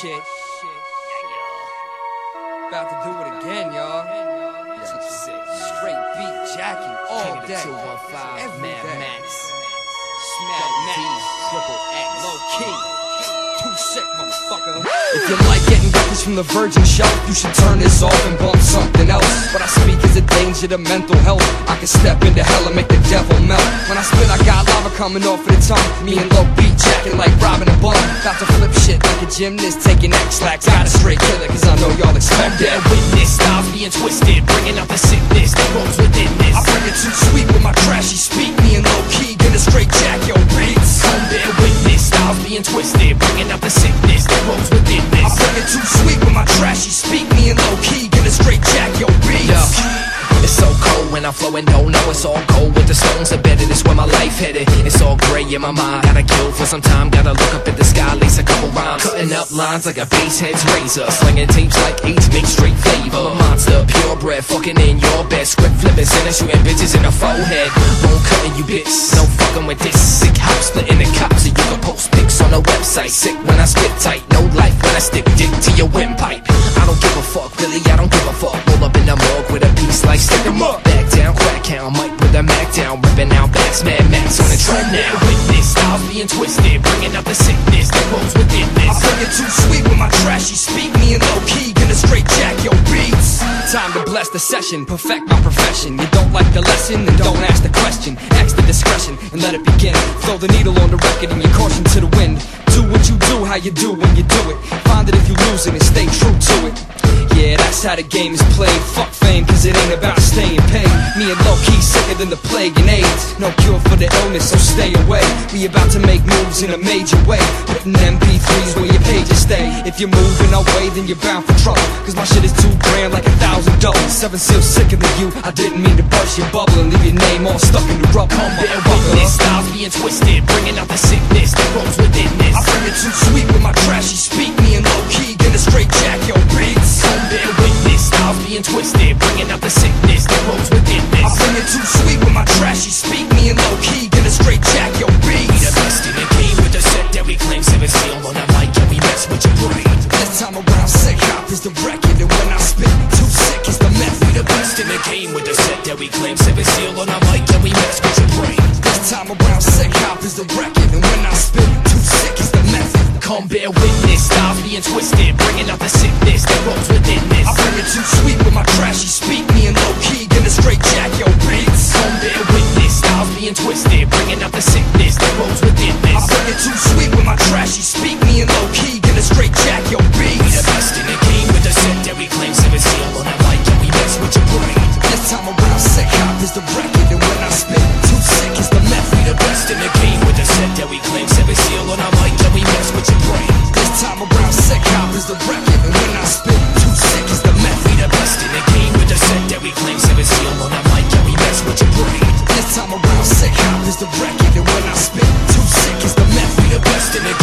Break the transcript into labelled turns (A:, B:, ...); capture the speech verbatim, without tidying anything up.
A: shit. About to do it again, y'all. Straight beat jacking all day. Every day.
B: Max.
A: Smack Max.
B: Triple X.
A: Low key. Too sick, motherfucker. If you like getting records from the virgin shelf, you should turn this off and bump something else. What I speak is a danger to mental health. I can step into hell and make the devil melt. When I spit, I got lava coming off of the tongue. Me and Low beat jacking like Robin and Bun. About to flip shit like a gymnast taking X-Lax. Got a straight killer, cause I know y'all expect that.
B: Witness styles being twisted, bringing out the sickness that grows within this.
A: I bring it too sweet with my trashy speak. Me and Low key get a straight jack, yo beats.
B: Come bear witness, styles being twisted, bringing out the sickness that grows within this.
A: I bring it too sweet with my trashy speak. Me and Low key get a straight jack, yo beats.
B: Yo. It's so cold when I'm flowing, don't know it's all gold with the stones embedded. It's where my life headed. It's all gray in my mind. Gotta kill for some time. Gotta look up at the sky, lace a couple rhymes. Cutting up lines like a bass head's razor. Slinging tapes like eight, make straight flavor. A monster, purebred, fucking in your bed. Script flipping, sinner shooting bitches in the forehead. Bone cutting you bitch, no fucking with this. Sick house splitting the cops so you can post pics on the website. Sick when I spit tight, no life when I stick dick to your windpipe. I don't give a fuck, really, I don't give a fuck. Roll up in the morgue with a piece like stick 'em up. Back down, crack count, mic with a Mac down, ripping out backs, Mad Max on the track now. Witness, styles being twisted, bringing out the sickness that grows within this.
A: I bring it too sweet with my trashy speak. Me and Low key get a straight jack, yo beats. Time to bless the session, perfect my profession. You don't like the lesson, then don't ask the question. Ask the discretion and let it begin. Throw the needle on the record and your caution to the wind. Do what you do, how you do when you do it. Find it if you lose it and stay true to it. Yeah, that's how the game is played. Fuck fame, cause it ain't about staying paid. Me and Low key sicker than the plague and AIDS. No cure for the illness, so stay away. We about to make moves in a major way. Putting M P threes where your pages stay. If you're moving away, then you're bound for trouble. Cause my shit is too grand like a thousand dollars. Seven seals sicker than you. I didn't mean to burst your bubble and leave your name all stuck in the rubber.
B: Come bear witness, styles being twisted, bringing out the sickness that grows within this.
A: I bring it too sweet with my trashy speak. Me and Low key get a straight jack, yo beats.
B: Come bear witness, styles being twisted, bringing out the sickness that grows within this.
A: I bring it too sweet with my trashy speak. Me and Low key get a straight jack, yo beats.
B: We the best in the game with the set that we claim. Seven seal on the mic and we mess with your brain.
A: This time around, sick hop is the record, and when I spit, too sick is the method.
B: We the best in the game with the set that we claim. Seven seal on the mic and we mess with your brain.
A: This time around, sick hop is the record, and when I spit, too sick is the method.
B: Come bear witness, styles being twisted, bringing out the sickness that grows within this.
A: I bring it too sweet with my trashy speak. Me and Low key get a straight jack, yo beats.
B: Come bear witness, styles being twisted, bringing out the sickness that grows within this.
A: I bring it too sweet with my trashy speak. Me and Low key get a straight jack, yo beats.
B: We the best in the game with the set that we claim. Seven seal on the mic and we mess with your brain.
A: This time around, sick hop is the record, and when I spit, too sick is the method.
B: We the best in the game with the set that we claim. Seven seal on the mic and we mess with your brain.
A: This time around, sick hop is the record, and when I spit, too sick is the method.
B: We the best in the game with the set that we claim. Seven seal on the mic and we mess with your brain.
A: This time around, sick hop is the record, and when I spit, too sick is the method.
B: We the best in the